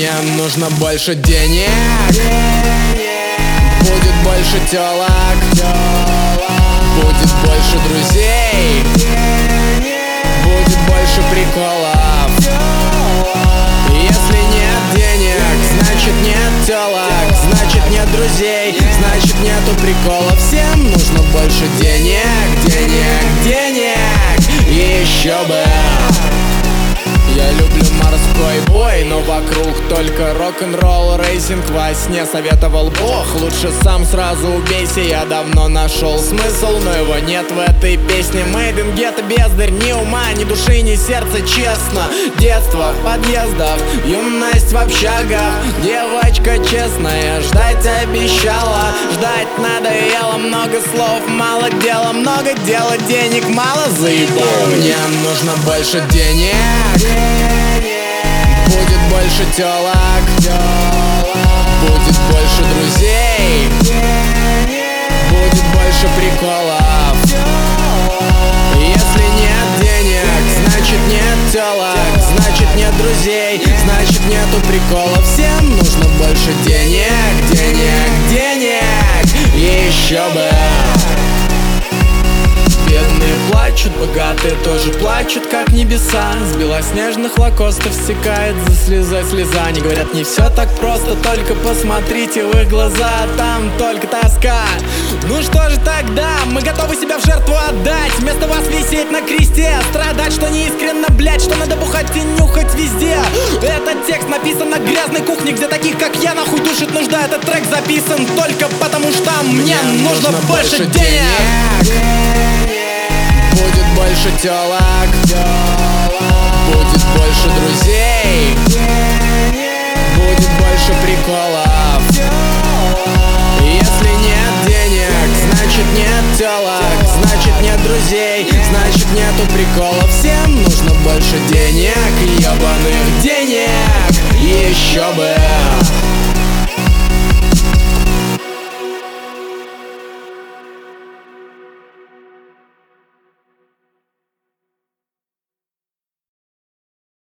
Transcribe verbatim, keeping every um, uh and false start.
Мне нужно больше денег, будет больше телок, будет больше друзей, будет больше приколов. Если нет денег, значит нет телок, значит нет друзей, значит нету приколов. Всем нужно больше денег, денег, денег, и еще бы. Я люблю морской бой, но вокруг только рок-н-ролл, рейсинг во сне советовал Бог. Лучше сам сразу убейся, я давно нашел смысл, но его нет в этой песне. Made in Ghetto, бездарь, ни ума, ни души, ни сердца, честно. Детство в подъездах, юность в общагах. Девочка честная, ждать обещала. Ждать надоело, много слов, мало дела. Много дела, денег мало, заебал. Мне нужно больше денег, будет больше телок, будет больше друзей, будет больше приколов. Если нет денег, значит нет телок, значит нет друзей, значит нету приколов. Всем нужно больше денег, денег, денег, и еще бы. Бедные плачут, богатые тоже плачут, как небеса. С белоснежных лакостов стекает за слезой слеза. Они говорят, не все так просто, только посмотрите в их глаза, там только тоска. Ну что же тогда, мы готовы себя в жертву отдать, вместо вас висеть на кресте, страдать, что неискренно, блять, что надо бухать и нюхать везде. Этот текст написан на грязной кухне, где таких, как я, нахуй душит нужда. Этот трек записан только потому, что мне, мне нужно, нужно больше, больше денег. Будет больше телок, будет больше друзей, будет больше приколов. Если нет денег, значит нет телок, значит нет друзей, значит нету приколов. Всем нужно больше денег, ебаных денег, еще бы.